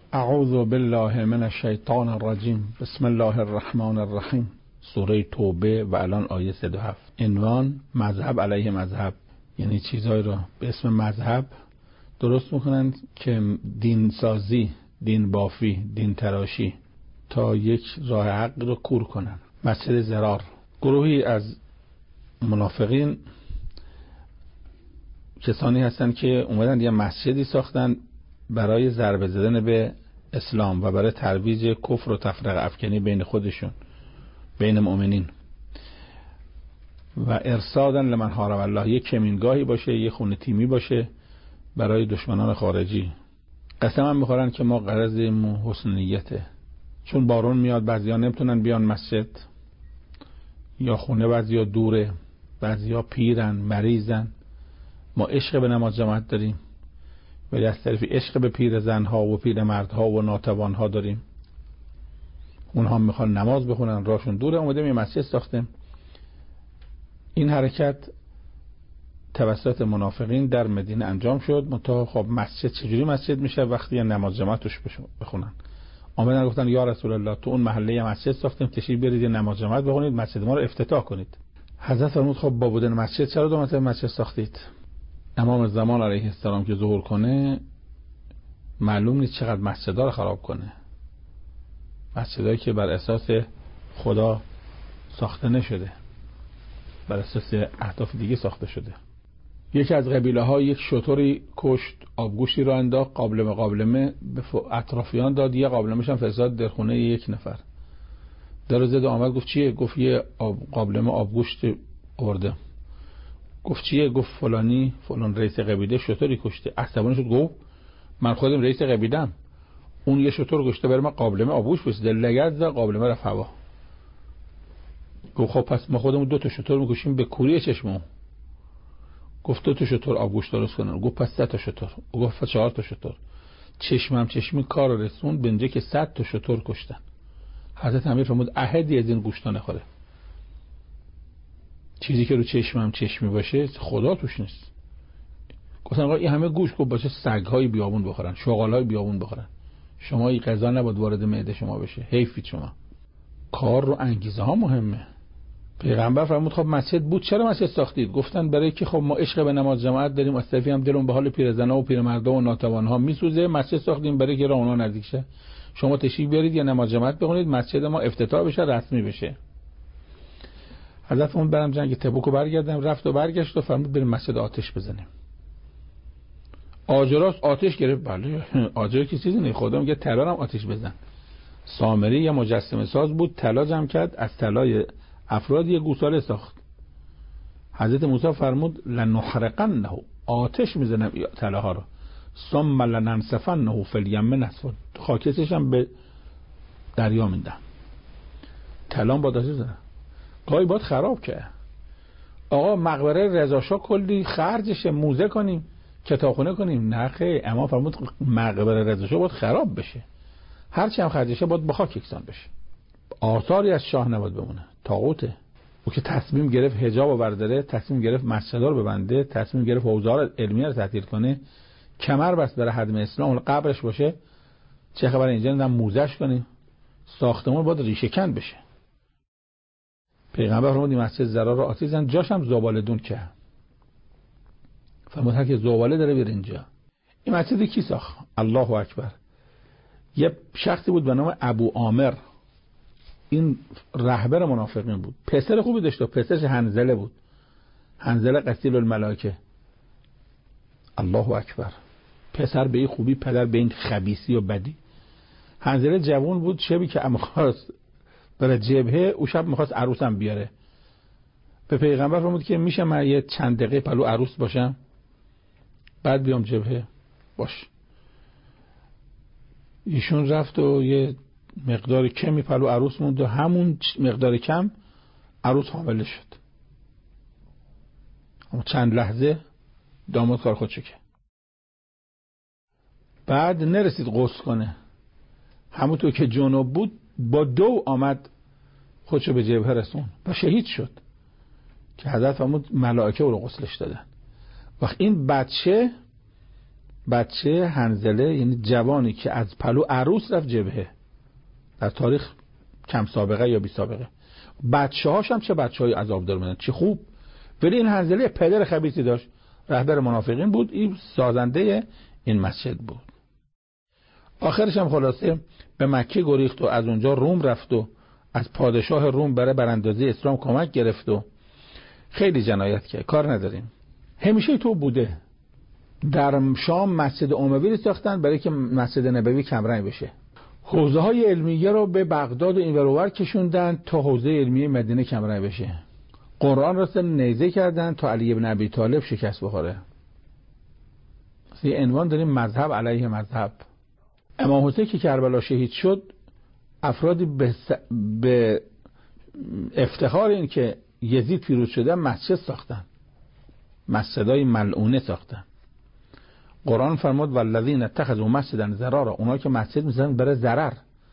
اعوذ بالله من الشیطان الرجیم. بسم الله الرحمن الرحیم. سوره توبه و الان آیه 107. عنوان: مذهب علیه مذهب. یعنی چیزایی را به اسم مذهب درست میکنند که دین سازی، دین بافی، دین تراشی تا یک راه حق رو کور کنند. مسجد ضرار. گروهی از منافقین کسانی هستند که اومدن یه مسجدی ساختن برای ضربه زدن به اسلام و برای ترویج کفر و تفرقه افکنی بین خودشون، بین مؤمنین و ارصادا لمن حارب الله. یک کمینگاهی باشه، یک خونه تیمی باشه برای دشمنان خارجی. قسم هم میخورن که ما غرضمون حسن نیته، چون بارون میاد بعضیا نمیتونن بیان مسجد یا خونه، بعضیا دوره، بعضیا پیرن، مریضن. ما عشق به نماز جماعت داریم ولی از طرفی عشق به پیر زنها و پیر مردها و ناتوانها داریم. اونها میخوان نماز بخونن، راهشون دوره، اومدیم یه مسجد ساختیم. این حرکت توسط منافقین در مدینه انجام شد. منتها خب مسجد چجوری مسجد میشه وقتی یه نماز جماعت توش بخونن؟ آمدن گفتن یا رسول الله تو اون محله یه مسجد ساختیم، تشریف برید یه نماز جماعت بخونید، مسجد ما رو افتتاح کنید. حضرت فرمود خب با بودن مسجد چرا دو مرتبه مسجد ساختید؟ امام زمان علیه السلام که ظهور کنه معلوم نیست چقدر مسجدها رو خراب کنه. مسجدهایی که بر اساس خدا ساخته نشده، بر اساس اهداف دیگه ساخته شده. یکی از قبیله ها یک شتری کشت، آبگوشتی را انداخت، قابلمه به اطرافیان داد، یه قابلمه‌ش هم فرستاد در خونه یک نفر. در زد آمد گفت چیه؟ گفت یه قابلمه آبگوشت آورده. گفت چیه؟ گفت فلان رئیس قبیله شتری کشته. عصبانی شد گفت من خودم رئیس قبیله‌ام، اون یه شتر کشته برای من قابلمه آبگوشت فرستاده. لگد زد، قابلمه رفت هوا. گفت خب پس ما خودمون 2 تا شتر میکشیم به کوری چشممون. گفت 2 تا شتر آبگوشت درست کنن. گفت پس 3 تا شتر. گفت 4 تا شتر. چشمی کار رسون به اینجا که 100 تا شتر کشتن. حضرت امیر فرمود احدی از این گوشتا نخوره. چیزی که رو چشمی باشه خدا توش نیست. گفتن آقا این همه گوشت گفت باشه سگ‌های بیابون بخورن، شغال‌های بیابون بخورن، شما این غذا نباید وارد معده شما بشه، حیفید شما. کار رو انگیزه ها مهمه. پیغمبر فرمود خب مسجد بود چرا مسجد ساختید؟ گفتن برای که خب ما عشق به نماز جماعت داریم، از طرفی هم دلمون به حال پیرزنا و پیرمردا و ناتوانها میسوزه، مسجد ساختیم برای که راه اونها نزدیک شه. شما تشریف بیارید یا نماز جماعت بخونید، مسجد ما افتتاح بشه، رسمی بشه. حضرت اون برم جنگ تبوک رو برگردم، رفت و برگشت و فرمود بریم مسجد آتش بزنیم. آجراس آتش گرفت. بله آجر که چیزی نه، خدا میگه طلا هم آتش بزن. سامری یه مجسمه ساز بود، طلا جمع کرد، از طلای افراد یه گوساله ساخت. حضرت موسی فرمود لنحرقنه، آتش میزنم طلاها رو، ثم لننسفنه فی الیم نسفا، خاکستش هم به دریا میندم. طلا با آتش زدن. گاهی باید خراب که آقا مقبره رضا شاه کلی خرجش موزه کنیم، کتابخونه کنیم. نه خیر، اما فرمود مقبره رضا شاه باید خراب بشه، هرچی هم خرجشه باید با خاک یکسان بشه، آثاری از شاه نباید بمونه. طاغوته. او که تصمیم گرفت حجاب رو برداره، تصمیم گرفت مسجدها رو ببنده، تصمیم گرفت حوزه علمیه رو تعطیل کنه، کمر بست برای هدم اسلام، قبرش باشه، چه خبر اینجا ندم موزش کنیم؟ ساختمان باید ریشه کن بشه. پیغمبر فرمود این مسجد ضرار رو آتش زدن، جاش هم زباله دون که فرمود هر کی زباله داره بره اینجا. این مسجد کی ساخت؟ الله اکبر. یه شخصی بود به نام ابو عامر، این رهبر منافقین بود، پسر خوبی داشت، پسرش حنظله بود، حنظله قتیل الملائکه. الله اکبر. پسر به این خوبی، پدر به این خبیثی و بدی. حنظله جوان بود، شبی که می‌خواست برای جبهه، او شب می‌خواست عروسم بیاره. به پیغمبر فرمود که میشه من یه چند دقیقه پلو عروس باشم بعد بیام جبهه؟ باش. ایشون رفت و یه مقدار کمی پلو عروس موند و همون مقدار کم عروس حامله شد. اما چند لحظه داماد کار خودشو کرد. بعد نرسید غسل کنه، همونطور که جنوب بود با 2 آمد خودشو به جبهه رسون و شهید شد که حضرت فرمود ملائکه او رو غسلش دادن. وقت این بچه بچه حنظله یعنی جوانی که از پلو عروس رفت جبهه، در تاریخ کم سابقه یا بی سابقه. بچه هاش هم چه بچه های عذاب دار بودن، چه خوب. ولی این حنظله پدر خبیثی داشت، رهبر منافقین بود، این سازنده این مسجد بود. آخرش هم خلاصه به مکه گریخت و از اونجا روم رفت و از پادشاه روم برای براندازی اسلام کمک گرفت و خیلی جنایت کرد. کار نداریم. همیشه تو بوده. در شام مسجد اموی ساختن برای که مسجد نبوی کمرنگ بشه. حوزه های علمیه رو به بغداد و این ور اونور کشوندن تا حوزه علمیه مدینه کمرنگ بشه. قرآن را نیزه کردن تا علی بن ابی طالب شکست بخوره. یه عنوان داریم مذهب علیه مذهب. امام حسین که کربلا شهید شد، افرادی به افتخار این که یزید پیروز شده مسجد ساختن، مسجدای ملعونه ساختن. قرآن فرمود والذین اتخذوا مسجدا ضرارا، اونا که مسجد می‌سازن برای ضرر،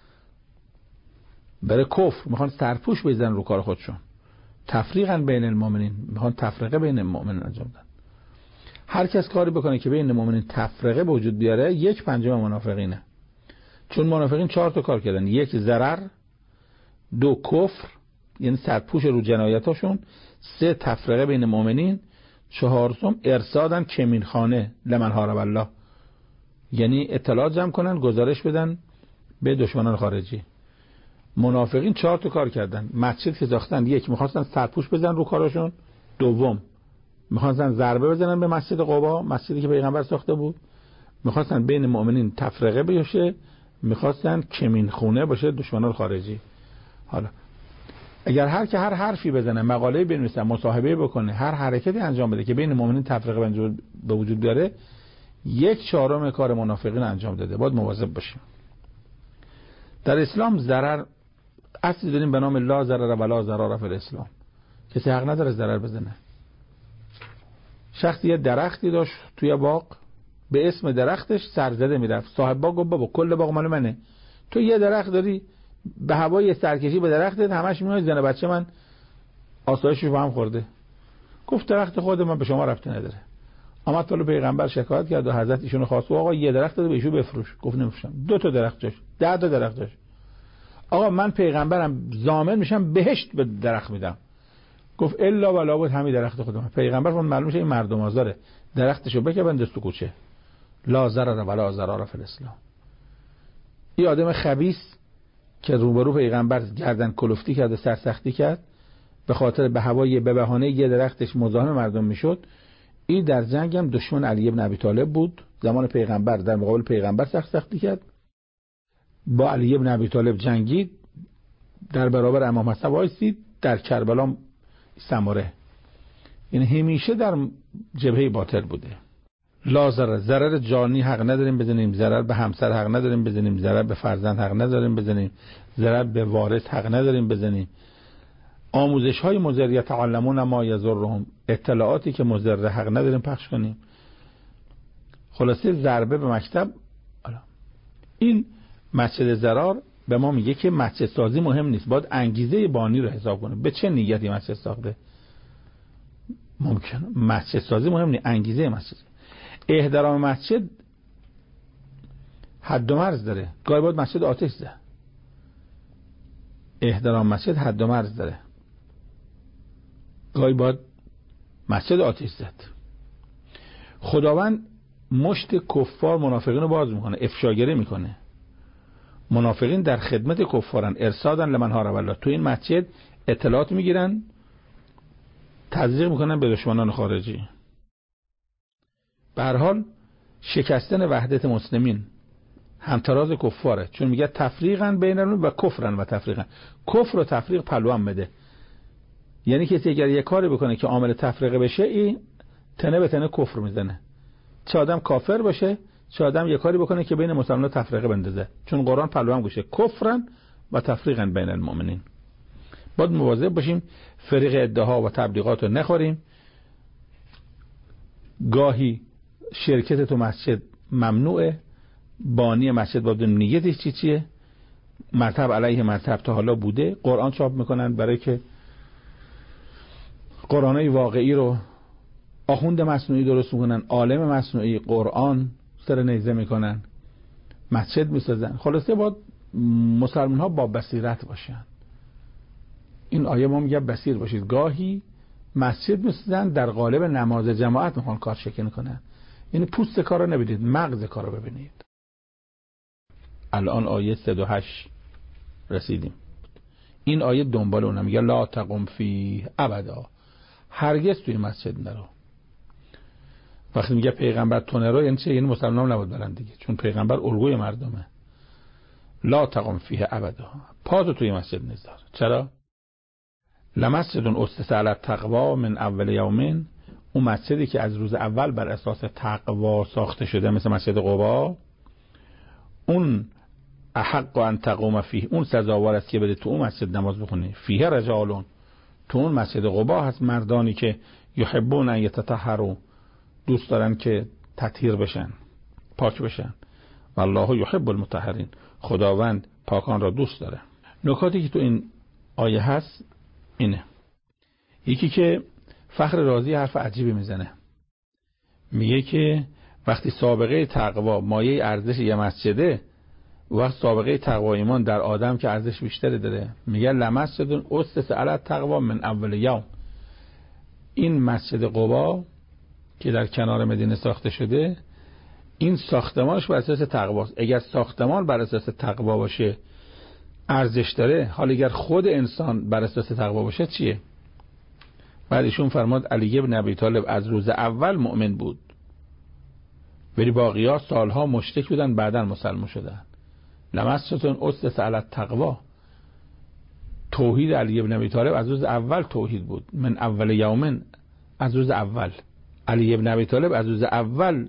برای کفر، میخوان سرپوش بزنن رو کار خودشون. تفریقا بین المؤمنین، میخوان تفرقه بین المؤمنین انجام بدن. هر کس کاری بکنه که بین المؤمنین تفرقه به وجود بیاره، 1/5 منافقینه. چون منافقین 4 تا کار کردن: 1 ضرر، 2 کفر یعنی سرپوش رو جنایتاشون، 3 تفرقه بین مؤمنین، 4 ارصادن کمینخانه لمن حارب الله، یعنی اطلاعات جمع کنن گزارش بدن به دشمنان خارجی. منافقین 4 تا کار کردن. مسجد که ساختن، 1 میخواستن سرپوش بزنن رو کارشون، 2 میخواستن ضربه بزنن به مسجد قبا، مسجدی که پیغمبر ساخته بود، میخواستن بین مؤمنین تفرقه بیشه، میخواستن کمینخونه باشه دشمنان خارجی. حالا اگر هر حرفی بزنه، مقاله بنویسه، مصاحبه بکنه، هر حرکتی انجام بده که بین مؤمنین تفرقه به وجود بیاره، 1/4 کار منافقین انجام داده. باید مواظب باشیم. در اسلام ضرر اصلی داریم به نام لا ضرر ولا ضرار فی الاسلام. کسی حق نداره ضرر بزنه. شخصی یه درختی داشت توی باغ، به اسم درختش سرزده میرفت. صاحب باغ گفت بابا کل باغ مال منه، تو یه درخت داری، به هوای سرکشی به درختت همش میای، زن بچه من آسایشش با هم خورده. گفت درخت خود من به شما ربطی نداره. آمد تو پیغمبر شکایت کرد و حضرت ایشونو خواست آقا یه درخت داره به ایشون بفروش. گفت نمیفروشم. 2 تا درخت داشت، 10 تا درخت داشت. آقا من پیغمبرم، ضامن میشم بهشت به درخت میدم. گفت الا ولا بود همین درخت خودم. پیغمبر فهم معلومه این مردم آزاره، درختشو بکبند تو کوچه. لا ضرر ولا ضرار فی الاسلام. این آدم خبیث که روبرو پیغمبر گردن کلفتی کرد و سرسختی کرد، به خاطر به هوای به بهانه یه درختش مزاحم مردم میشد. این در جنگ هم دشمن علی بن ابی طالب بود. زمان پیغمبر در مقابل پیغمبر سختی کرد، با علی بن ابی طالب جنگید، در برابر امام حسن وایسید، در کربلا سمره. یعنی همیشه در جبهه باطل بوده. لا ضرر، ضرر جانی حق نداریم بزنیم، ضرر به همسر حق نداریم بزنیم، ضرر به فرزند حق نداریم بزنیم، ضرر به وارث حق نداریم بزنیم. آموزش های مضر یتعلمون ما یضرهم، اطلاعاتی که مضر حق نداریم پخش کنیم. خلاصه ضربه به مکتب. این مسجد ضرار به ما میگه که مسجد سازی مهم نیست، باید انگیزه بانی رو حساب کنه. به چه نیتی مسجد ساخته؟ ممکن مسجد سازی مهم نیست، انگیزه مسجد. احترام مسجد حد و مرز داره. گاهی باید مسجد آتش زد. احترام مسجد حد و مرز داره. گاهی باید مسجد آتش زد. خداوند مشت کفار منافقین رو باز میکنه، افشاگری میکنه. منافقین در خدمت کفارن، ارصادن لمن حارب الله. تو این مسجد اطلاعات میگیرن، تزریق میکنن به دشمنان خارجی. به هر حال شکستن وحدت مسلمین همتراز کفاره، چون میگه تفریقا بینهم و کفرن و تفریقا. کفر و تفریق پلو هم بده. یعنی کسی اگر یه کاری بکنه که عامل تفریقه بشه، این تنه به تنه کفر میزنه. چه آدم کافر باشه، چه آدم یه کاری بکنه که بین مسلمان‌ها تفریقه بندازه، چون قرآن پلو هم گوشه کفرن و تفریقا بین المؤمنین. باید مواظب باشیم فریق ادعا و تبلیغات رو نخوریم. گاهی شرکت تو مسجد ممنوعه، بانی مسجد باید نیتش چیه، مذهب علیه مذهب تا حالا بوده. قرآن چاپ میکنن برای که قرآنای واقعی رو آخوند مصنوعی درست میکنن، عالم مصنوعی. قرآن سر نیزه میکنن، مسجد میسازن. خلاصه باید مسلمان ها با بصیرت باشن. این آیه ما میگه بصیر باشید. گاهی مسجد میسازن در قالب نماز جماعت میخوان کار شکل کنن، یعنی پوست کارو نبینید، مغز کارو ببینید. الان آیه 108 رسیدیم. این آیه دنبال اونم میگه لا تقم فیه ابدا، هرگز توی مسجد نرو. وقتی میگه پیغمبر تو نرو یعنی چه؟ یعنی مسلمان نباید برن دیگه، چون پیغمبر الگوی مردمه. لا تقم فیه ابدا، پاتو توی مسجد نذار. چرا؟ لمسجد اسس علی التقوا من اول یوم، اون مسجدی که از روز اول بر اساس تقوا ساخته شده مثل مسجد قبا، اون احق ان تقوم فیه، اون سزاوار است که بری تو اون مسجد نماز بخونی. فیه رجالون، تو اون مسجد قبا هست مردانی که یحبون ان یتطهروا، دوست دارن که تطهیر بشن، پاک بشن. والله یحب المطهرین، خداوند پاکان را دوست داره. نکاتی که تو این آیه هست اینه. یکی که فخر رازی حرف عجیبی میزنه، میگه که وقتی سابقه تقوا مایه ارزش یه مسجده، وقت سابقه تقوا ایمان در آدم که ارزش بیشتری داره. میگه لمسجد اسس علی التقوا من اول یوم، این مسجد قبا که در کنار مدینه ساخته شده، این ساختمانش بر اساس تقواست. اگر ساختمان بر اساس تقوا باشه ارزش داره، حالا اگر خود انسان بر اساس تقوا باشه چیه؟ بعد ایشون فرماد علی ابن ابی طالب از روز اول مؤمن بود، ولی باقی‌ها سالها مشرک بودن، بعداً مسلمان شدن. لمسجد اسس علی التقوا، توحید علی ابن ابی طالب از روز اول توحید بود. من اول یومن، از روز اول. علی ابن ابی طالب از روز اول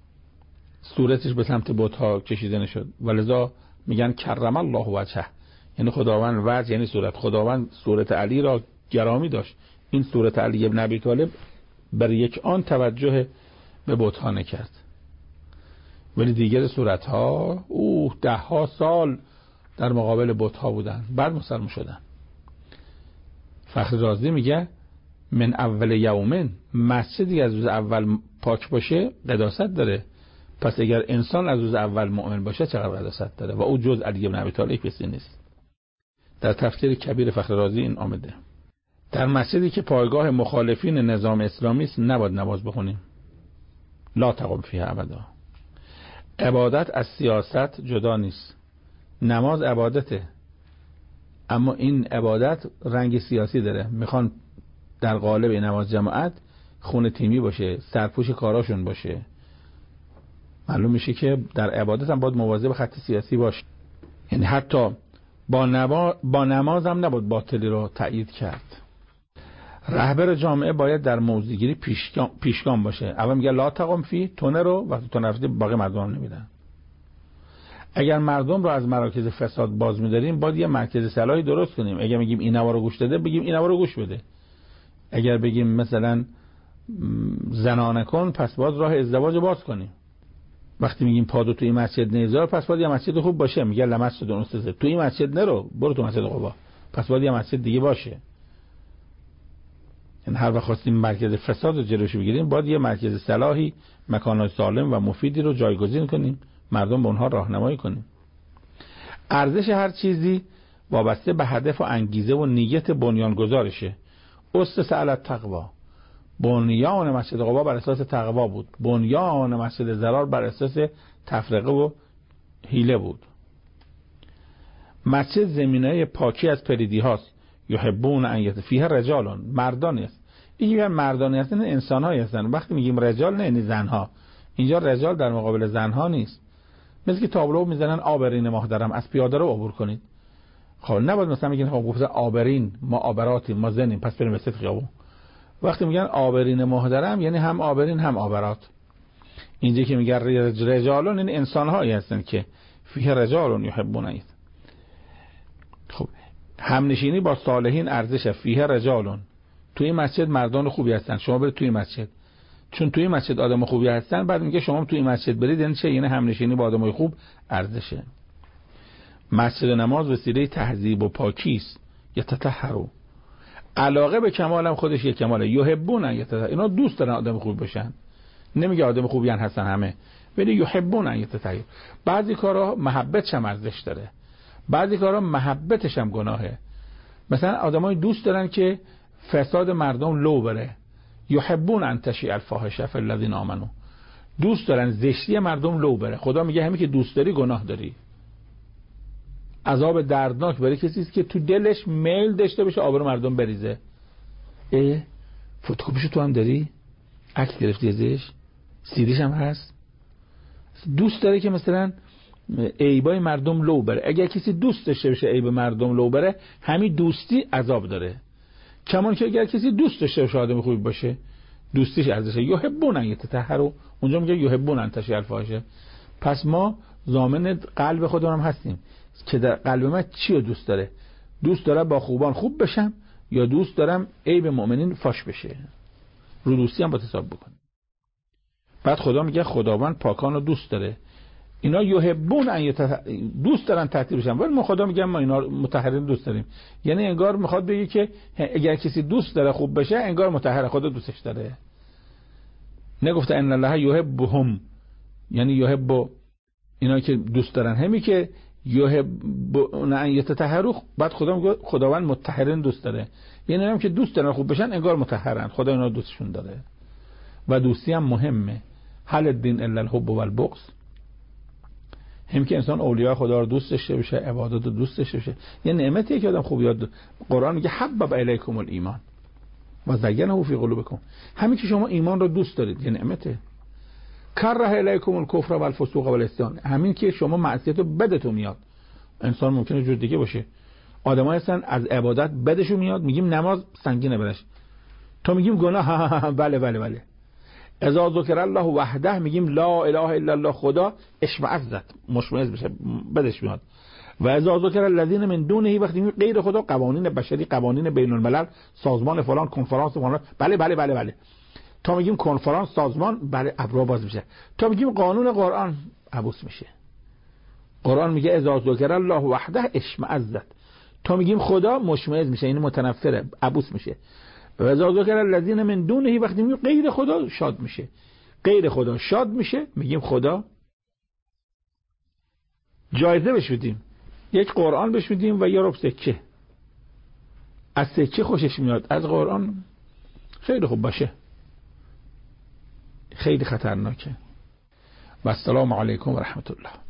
صورتش به سمت بت‌ها کشیده نشد، ولذا میگن کرم الله وجهه، یعنی خداوند وجه یعنی صورت، خداوند صورت علی را گرامی داشت. این صورت علی ابن ابی طالب بر یک آن توجه به بت‌ها نکرد، ولی دیگر صورت‌ها ده ها سال در مقابل بت‌ها بودن، بعد مسلمان شدن. فخر رازی میگه من اول یومن، مسجدی از روز اول پاک باشه قداست داره، پس اگر انسان از روز اول مؤمن باشه چقدر قداست داره، و او جز علی بن ابی طالب کسی نیست. در تفسیر کبیر فخر رازی این آمده. در مسجدی که پایگاه مخالفین نظام اسلامی است نباید نماز بخونیم. لا تقم فیه ابدا. عبادت از سیاست جدا نیست، نماز عبادته، اما این عبادت رنگ سیاسی داره. میخوان در قالب نماز جماعت خون تیمی باشه، سرپوش کاراشون باشه. معلوم میشه که در عبادت هم باید مواظب خط سیاسی باشه. یعنی حتی با نماز هم نباید باطلی رو تأیید کرد. رهبر جامعه باید در موضوعگیری پیشگام باشه. اول میگه لا تقم فی، تو نرو، وقتی تو نرفتی باقی مردم هم نمیدن. اگر مردم رو از مراکز فساد باز می‌داریم باید یه مرکز صلاحی درست کنیم. اگر میگیم این نوا رو گوش بده، بگیم این نوا رو گوش بده. اگر بگیم مثلا زنانه کن، پس باید راه ازدواج باز کنیم. وقتی میگیم پادو توی مسجد نذار، پس باید یه مسجد خوب باشه. میگه لمسجد اسس، توی این مسجد نرو، برو تو مسجد قبا، پس باید یه مسجد دیگه باشه. این هر وقت خواستیم مرکز فساد رو جلوش بگیریم باید یه مرکز صلاحی، مکان‌های سالم و مفیدی رو جایگزین کنیم، مردم به اونها راهنمایی کنیم. ارزش هر چیزی وابسته به هدف و انگیزه و نیت بنیانگذارشه. اسس علی التقوا، بنیان مسجد قبا بر اساس تقوا بود، بنیان مسجد ضرار بر اساس تفرقه و حیله بود. مسجد زمینه پاکی از پلیدی هاست. یحبون ان یتفیه رجالون، مردانی است. این مردانی هستن، انسان هایی هستن. وقتی میگیم رجال نه یعنی زنها، اینجا رجال در مقابل زنها نیست. مثل که تابلو میزنن آبرین محترم، از پیاده رو عبور کنید. خب نباید مثلا میگن خب گفته آبرین، ما آبراتیم، ما زنیم، پس بریم وسط خیابون. وقتی میگن آبرین محترم یعنی هم آبرین هم آبرات. اینجا که میگن رجالون این انسان هایی هستن که فیه رجالون یحبون ایت. خب همنشینی با صالحین ارزش فیه رجالون. توی مسجد مردان خوبی هستن، شما برید توی مسجد، چون توی مسجد آدم خوبی هستن. بعد میگه شما توی مسجد برید، یعنی چه؟ یعنی همنشینی با آدمای خوب ارزشه. مسجد نماز وسیله تهذیب و پاکی است. یتطهروا، علاقه به کمال هم خودش یک کماله. یحبون یتطهروا، اینا دوست دارن آدم خوب باشن. نمیگه آدم خوبی هستن همه، ولی یحبون ان یتطهروا. بعضی کارها محبتش هم ارزش داره، بعضی کارها محبتش هم گناهه. مثلا آدمای دوست دارن که فساد مردم لو بره، یحبون ان تشیع الفاحشه فی الذین آمنوا. دوست دارن زشتی مردم لو بره. خدا میگه همین که دوست داری گناه داری. عذاب دردناک برای کسی است که تو دلش میل داشته باشه آبرو مردم بریزه. فتوکپیشو تو هم داری؟ عکس گرفتی ازش؟ سیدیش هم هست؟ دوست داره که مثلا عیبای مردم لو بره. اگر کسی دوست داشته باشه عیب مردم لو بره، همین دوستی عذاب داره. کمان که اگر کسی دوست داشته باشه آدم خوبی باشه، دوستیش ارزشه. یحبون ان یتطهروا، اونجا میگه یحبون ان تشیع الفاحشه. پس ما ضامن قلب خودمون هم هستیم که در قلب من چی رو دوست داره. دوست داره با خوبان خوب بشم یا دوست دارم عیب مؤمنین فاش بشه. رو دوستی هم با حساب بکنیم. بعد خدا میگه خداوند پاکان رو دوست داره. اینا یحبون ان دوست دارن تطهیر بشن، ولی ما خدا میگه ما اینا مطهرین دوست داریم. یعنی انگار میخواد بگه که اگر کسی دوست داره خوب بشه انگار مطهره، خدا دوستش داره. نگفته ان الله یحبهم، یعنی یحب اینا که دوست دارن، همین که یحبون ان یتطهروا. بعد خدا میگه خداوند مطهرین دوست داره، یعنی هم که دوست دارن خوب بشن انگار مطهرن، خدا اینا دوستشون داره. و دوستی هم مهمه. هل الدین الا الحب والبغض. هم که انسان اولیاء خدا رو دوست داشته باشه، عبادت رو دوست داشته باشه، یه نعمتیه که آدم خوب یاد. قرآن میگه حبب الیکم الایمان و زینه فی قلوبکم. همین که شما ایمان رو دوست دارید یه نعمته. کره الیکم الکفر والفسوق والعصیان. همین که شما معصیت رو بدتون میاد. انسان ممکنه جور دیگه باشه. آدمای هستن از عبادت بدشون میاد، میگیم نماز سنگینه برش، تو میگیم گناه بله بله بله. اذا ذکر الله وحده میگیم لا اله الا الله، خدا اشمئزت مشمئز بشه بدش میاد. و اذا ذکر الذین من دونه، وقتی میگیم غیر خدا، قوانین بشری، قوانین بین الملل، سازمان فلان، کنفرانس فلان، بله بله بله بله. تا میگیم کنفرانس سازمان، بله ابرو باز میشه. تا میگیم قانون قرآن عبوس میشه. قرآن میگه اذا ذکر الله وحده اشمئزت. تا میگیم خدا مشمئز میشه، یعنی متنفره، عبوس میشه. و اذا ذکر الذین من دونه، وقتی میگیم غیر خدا شاد میشه. غیر خدا شاد میشه، میگیم خدا. جایزه بهش بدیم، یک قرآن بهش بدیم و یه رب سکه. از سکه خوشش میاد، از قرآن خیلی خوب باشه، خیلی خطرناکه. و السلام علیکم و رحمت الله.